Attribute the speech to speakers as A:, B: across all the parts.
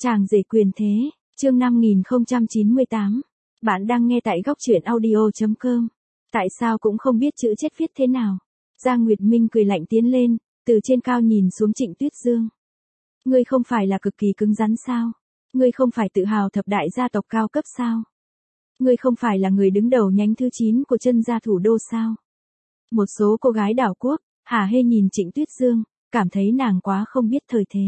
A: Chàng rể quyền thế, chương 5098. Bạn đang nghe tại góc truyện audio.com. Tại sao cũng không biết chữ chết viết thế nào? Giang Nguyệt Minh cười lạnh tiến lên, từ trên cao nhìn xuống Trịnh Tuyết Dương. Ngươi không phải là cực kỳ cứng rắn sao? Ngươi không phải tự hào thập đại gia tộc cao cấp sao? Ngươi không phải là người đứng đầu nhánh thứ 9 của chân gia thủ đô sao? Một số cô gái đảo quốc, hả hê nhìn Trịnh Tuyết Dương, cảm thấy nàng quá không biết thời thế.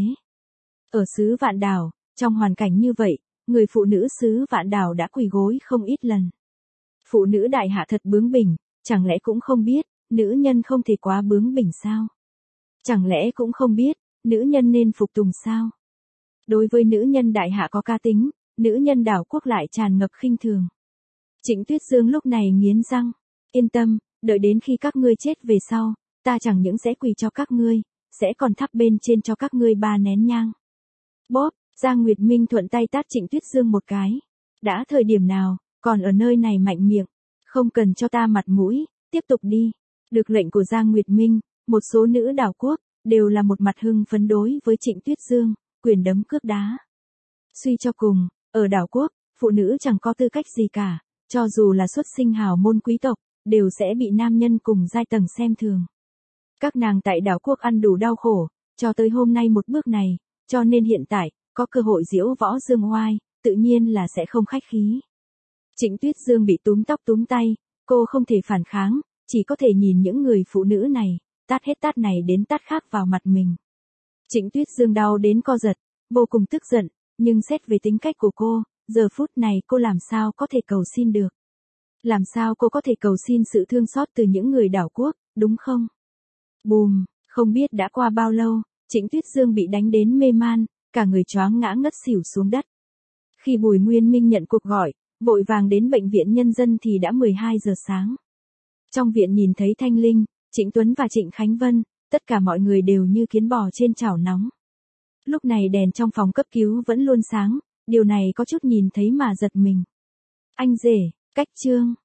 A: Ở xứ Vạn Đảo, trong hoàn cảnh như vậy, người phụ nữ xứ Vạn Đảo đã quỳ gối không ít lần. Phụ nữ đại hạ thật bướng bỉnh, chẳng lẽ cũng không biết, nữ nhân không thể quá bướng bỉnh sao? Chẳng lẽ cũng không biết, nữ nhân nên phục tùng sao? Đối với nữ nhân đại hạ có cá tính, nữ nhân đảo quốc lại tràn ngập khinh thường. Trịnh Tuyết Dương lúc này nghiến răng, yên tâm, đợi đến khi các ngươi chết về sau, ta chẳng những sẽ quỳ cho các ngươi, sẽ còn thắp bên trên cho các ngươi 3 nén nhang. Bóp, Giang Nguyệt Minh thuận tay tát Trịnh Tuyết Dương một cái. Đã thời điểm nào, còn ở nơi này mạnh miệng, không cần cho ta mặt mũi, tiếp tục đi. Được lệnh của Giang Nguyệt Minh, một số nữ đảo quốc, đều là một mặt hưng phấn đối với Trịnh Tuyết Dương, quyền đấm cước đá. Suy cho cùng, ở đảo quốc, phụ nữ chẳng có tư cách gì cả, cho dù là xuất sinh hào môn quý tộc, đều sẽ bị nam nhân cùng giai tầng xem thường. Các nàng tại đảo quốc ăn đủ đau khổ, cho tới hôm nay một bước này, cho nên hiện tại, có cơ hội diễu võ dương oai, tự nhiên là sẽ không khách khí. Trịnh Tuyết Dương bị túm tóc túm tay, cô không thể phản kháng, chỉ có thể nhìn những người phụ nữ này, tát hết tát này đến tát khác vào mặt mình. Trịnh Tuyết Dương đau đến co giật, vô cùng tức giận, nhưng xét về tính cách của cô, giờ phút này cô làm sao có thể cầu xin được. Làm sao cô có thể cầu xin sự thương xót từ những người đảo quốc, đúng không? Bùm, không biết đã qua bao lâu, Trịnh Tuyết Dương bị đánh đến mê man, cả người choáng ngã ngất xỉu xuống đất. Khi Bùi Nguyên Minh nhận cuộc gọi, vội vàng đến bệnh viện nhân dân thì đã 12 giờ sáng. Trong viện nhìn thấy Thanh Linh, Trịnh Tuấn và Trịnh Khánh Vân, tất cả mọi người đều như kiến bò trên chảo nóng. Lúc này đèn trong phòng cấp cứu vẫn luôn sáng, điều này có chút nhìn thấy mà giật mình. Anh rể, cách Trương.